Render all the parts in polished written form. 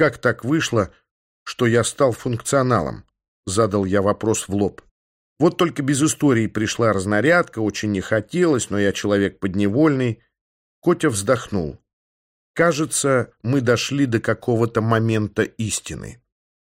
Как так вышло, что я стал функционалом? Задал я вопрос в лоб. Вот только без истории пришла разнарядка, очень не хотелось, но я человек подневольный. Котя вздохнул. Кажется, мы дошли до какого-то момента истины.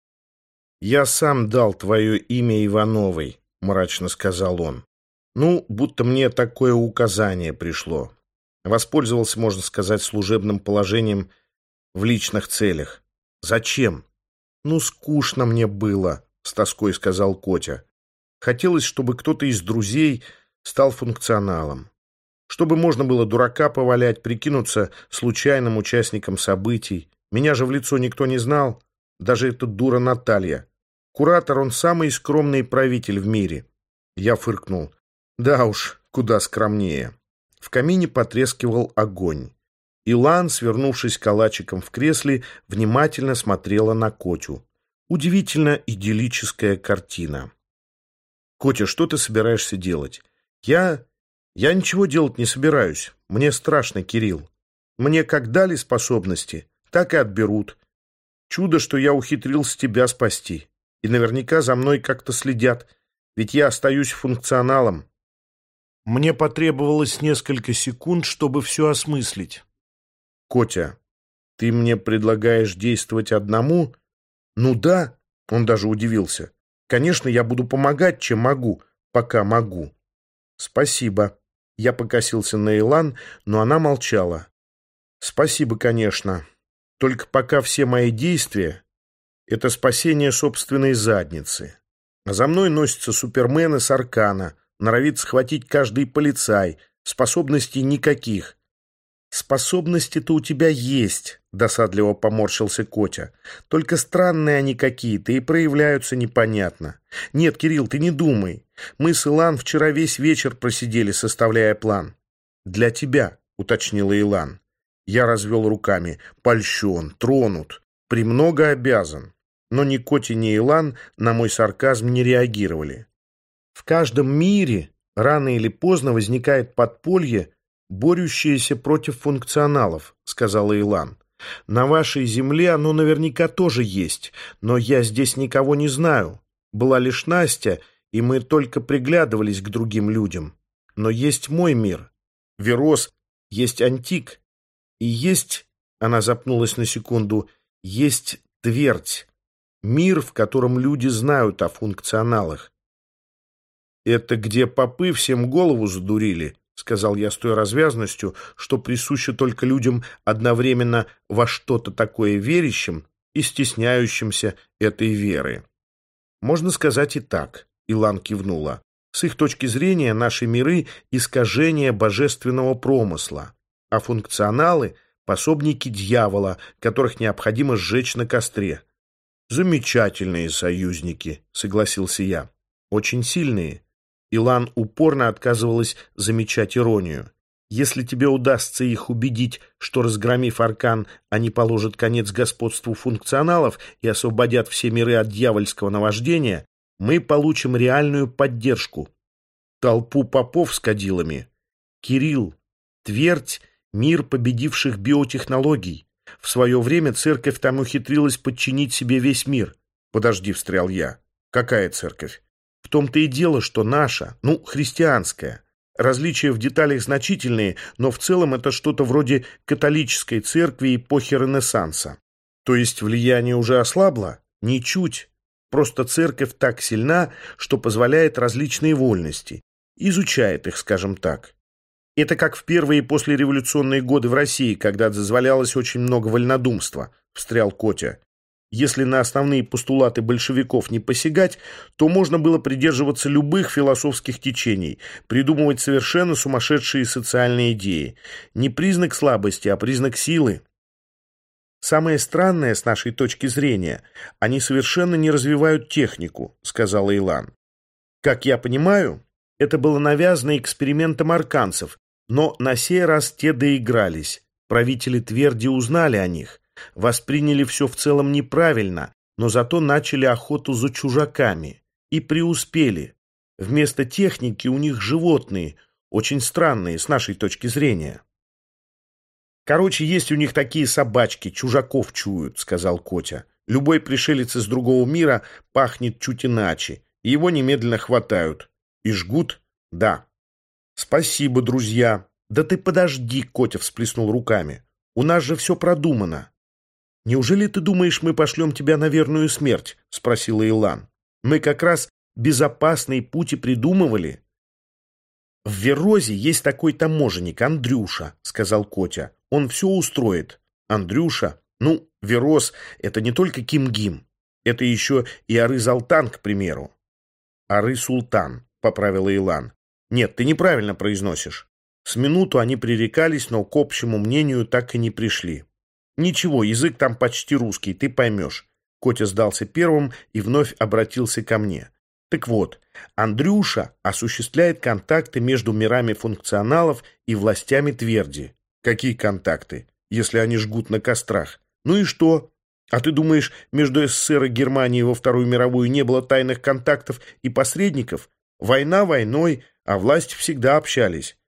«Я сам дал твое имя Ивановой», — мрачно сказал он. «Ну, будто мне такое указание пришло. Воспользовался, можно сказать, служебным положением в личных целях. Зачем?» «Ну, скучно мне было», — с тоской сказал Котя. «Хотелось, чтобы кто-то из друзей стал функционалом. Чтобы можно было дурака повалять, прикинуться случайным участником событий. Меня же в лицо никто не знал, даже эта дура Наталья. Куратор, он самый скромный правитель в мире». Я фыркнул. «Да уж, куда скромнее». В камине потрескивал огонь. Илан, свернувшись калачиком в кресле, внимательно смотрела на Котю. Удивительно идиллическая картина. «Котя, что ты собираешься делать?» «Я ничего делать не собираюсь. Мне страшно, Кирилл. Мне как дали способности, так и отберут. Чудо, что я ухитрился тебя спасти. И наверняка за мной как-то следят, ведь я остаюсь функционалом». Мне потребовалось несколько секунд, чтобы все осмыслить. «Котя, ты мне предлагаешь действовать одному?» «Ну да», — он даже удивился. «Конечно, я буду помогать, чем могу, пока могу». «Спасибо». Я покосился на Илан, но она молчала. «Спасибо, конечно. Только пока все мои действия — это спасение собственной задницы. А за мной носятся супермены с Аркана, норовит схватить каждый полицай, способностей никаких». «Способности-то у тебя есть», — досадливо поморщился Котя. «Только странные они какие-то и проявляются непонятно. Нет, Кирилл, ты не думай. Мы с Илан вчера весь вечер просидели, составляя план». «Для тебя», — уточнила Илан. Я развел руками. Польщен, тронут, премного обязан. Но ни Котя, ни Илан на мой сарказм не реагировали. «В каждом мире рано или поздно возникает подполье, борющиеся против функционалов», — сказала Илан. «На вашей земле оно наверняка тоже есть, но я здесь никого не знаю. Была лишь Настя, и мы только приглядывались к другим людям. Но есть мой мир, Верос, есть Антик, и есть, она запнулась на секунду, есть Твердь, мир, в котором люди знают о функционалах». «Это где попы всем голову задурили», — сказал я с той развязностью, что присуще только людям, одновременно во что-то такое верящим и стесняющимся этой веры. «Можно сказать и так», — Илан кивнула. «С их точки зрения наши миры — искажение божественного промысла, а функционалы — пособники дьявола, которых необходимо сжечь на костре». «Замечательные союзники», — согласился я. «Очень сильные». Илан упорно отказывалась замечать иронию. «Если тебе удастся их убедить, что, разгромив Аркан, они положат конец господству функционалов и освободят все миры от дьявольского наваждения, мы получим реальную поддержку. Толпу попов с кадилами. Кирилл, Твердь — мир победивших биотехнологий. В свое время церковь там ухитрилась подчинить себе весь мир». «Подожди», — встрял я. «Какая церковь?» «В том-то и дело, что наша, христианская. Различия в деталях значительные, но в целом это что-то вроде католической церкви эпохи Ренессанса». «То есть влияние уже ослабло?» «Ничуть. Просто церковь так сильна, что позволяет различные вольности. Изучает их, скажем так. Это как в первые послереволюционные годы в России, когда дозволялось очень много вольнодумства», — встрял Котя. «Если на основные постулаты большевиков не посягать, то можно было придерживаться любых философских течений, придумывать совершенно сумасшедшие социальные идеи. Не признак слабости, а признак силы. Самое странное, с нашей точки зрения, они совершенно не развивают технику», — сказала Илан. «Как я понимаю, это было навязано экспериментом арканцев, но на сей раз те доигрались. Правители Тверди узнали о них. Восприняли все в целом неправильно, но зато начали охоту за чужаками. И преуспели. Вместо техники у них животные, очень странные с нашей точки зрения». Короче, есть у них такие собачки, чужаков чуют, сказал Котя. Любой пришелец из другого мира пахнет чуть иначе, и его немедленно хватают. И жгут? Да. Спасибо, друзья. Да ты подожди, Котя всплеснул руками. У нас же все продумано. Неужели ты думаешь, мы пошлем тебя на верную смерть? Спросила Илан. Мы как раз безопасные пути придумывали. В Верозе есть такой таможенник, Андрюша, сказал Котя. Он все устроит. Андрюша, ну, Вероз — это не только Кимгим. Это еще и Ары-Залтан, к примеру. Ары-Султан, поправила Илан. Нет, ты неправильно произносишь. С минуту они пререкались, но к общему мнению так и не пришли. Ничего, язык там почти русский, ты поймешь. Котя сдался первым и вновь обратился ко мне. Так вот, Андрюша осуществляет контакты между мирами функционалов и властями Тверди. Какие контакты, если они жгут на кострах? Ну и что? А ты думаешь, между СССР и Германией во Вторую мировую не было тайных контактов и посредников? Война войной, а власти всегда общались.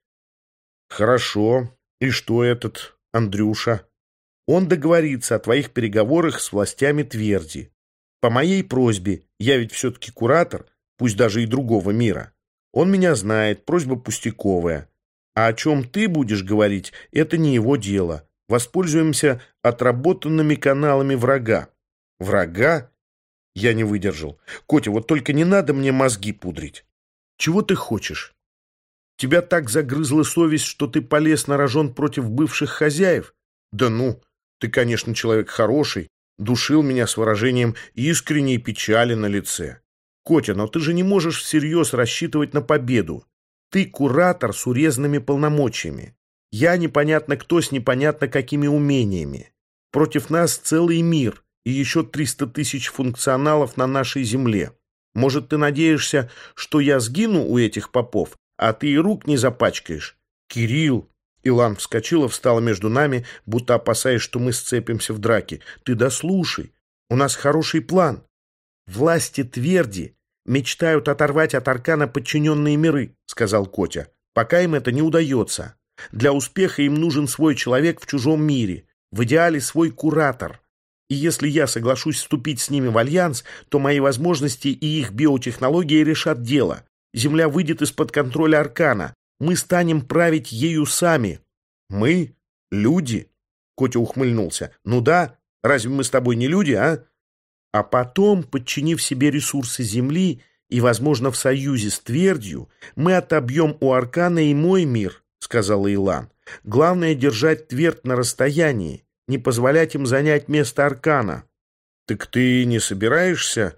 Хорошо. И что этот Андрюша? Он договорится о твоих переговорах с властями Тверди. По моей просьбе, я ведь все-таки куратор, пусть даже и другого мира. Он меня знает, просьба пустяковая. А о чем ты будешь говорить, это не его дело. Воспользуемся отработанными каналами врага. Врага? Я не выдержал. Котя, вот только не надо мне мозги пудрить. Чего ты хочешь? Тебя так загрызла совесть, что ты полез на рожон против бывших хозяев? Да ну, ты, конечно, человек хороший, душил меня с выражением искренней печали на лице. Котя, но ты же не можешь всерьез рассчитывать на победу. Ты куратор с урезанными полномочиями. Я непонятно кто с непонятно какими умениями. Против нас целый мир и еще 300 тысяч функционалов на нашей земле. Может, ты надеешься, что я сгину у этих попов, а ты и рук не запачкаешь? Кирилл! Илан вскочила, встала между нами, будто опасаясь, что мы сцепимся в драке. Ты дослушай. У нас хороший план. Власти Тверди мечтают оторвать от Аркана подчиненные миры, сказал Котя. Пока им это не удается. Для успеха им нужен свой человек в чужом мире. В идеале свой куратор. И если я соглашусь вступить с ними в альянс, то мои возможности и их биотехнологии решат дело. Земля выйдет из-под контроля Аркана. Мы станем править ею сами. Мы? Люди? Котя ухмыльнулся. Ну да, разве мы с тобой не люди, а? А потом, подчинив себе ресурсы Земли и, возможно, в союзе с Твердью, мы отобьем у Аркана и мой мир, сказала Илан. Главное — держать Твердь на расстоянии, не позволять им занять место Аркана. Так ты не собираешься?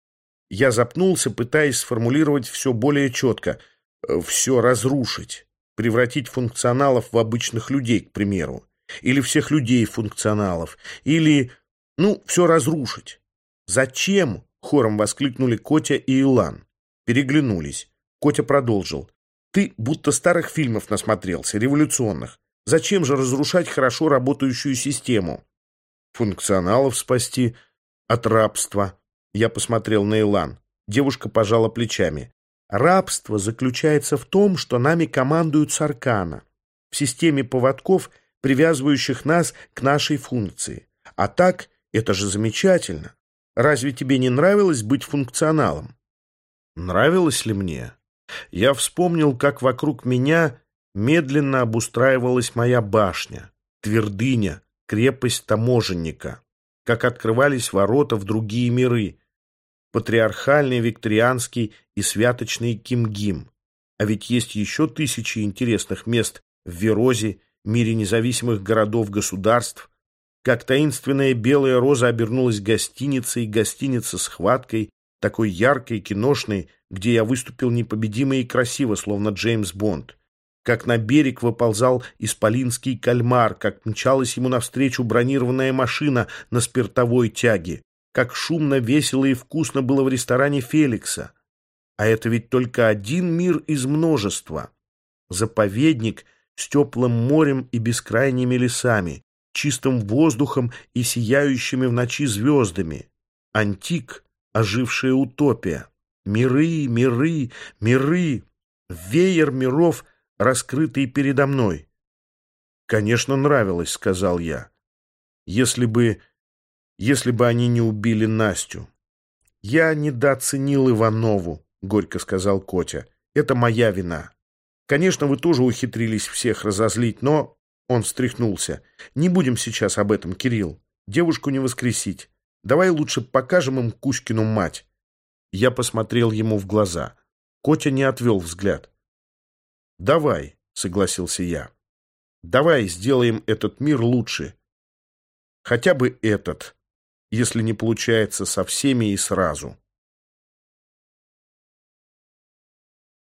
Я запнулся, пытаясь сформулировать все более четко. Все разрушить, превратить функционалов в обычных людей, к примеру. Или всех людей в функционалов. Или, все разрушить. «Зачем?» — хором воскликнули Котя и Илан. Переглянулись. Котя продолжил. «Ты будто старых фильмов насмотрелся, революционных. Зачем же разрушать хорошо работающую систему?» «Функционалов спасти от рабства». Я посмотрел на Илан. Девушка пожала плечами. «Рабство заключается в том, что нами командуют с Аркана, в системе поводков, привязывающих нас к нашей функции. А так, это же замечательно. Разве тебе не нравилось быть функционалом?» Нравилось ли мне? Я вспомнил, как вокруг меня медленно обустраивалась моя башня, твердыня, крепость таможенника, как открывались ворота в другие миры, патриархальный, викторианский и святочный Кимгим. А ведь есть еще тысячи интересных мест в Верозе, мире независимых городов-государств. Как таинственная белая роза обернулась гостиницей, гостиница с хваткой, такой яркой, киношной, где я выступил непобедимо и красиво, словно Джеймс Бонд. Как на берег выползал исполинский кальмар, как мчалась ему навстречу бронированная машина на спиртовой тяге, как шумно, весело и вкусно было в ресторане Феликса. А это ведь только один мир из множества. Заповедник с теплым морем и бескрайними лесами, чистым воздухом и сияющими в ночи звездами. Антик, ожившая утопия. Миры, миры, миры. Веер миров, раскрытый передо мной. «Конечно, нравилось», — сказал я. «Если бы они не убили Настю». «Я недооценил Иванову», — горько сказал Котя. «Это моя вина. Конечно, вы тоже ухитрились всех разозлить, но...» Он встряхнулся. «Не будем сейчас об этом, Кирилл. Девушку не воскресить. Давай лучше покажем им Кузькину мать». Я посмотрел ему в глаза. Котя не отвел взгляд. «Давай», — согласился я. «Давай сделаем этот мир лучше. Хотя бы этот, если не получается со всеми и сразу».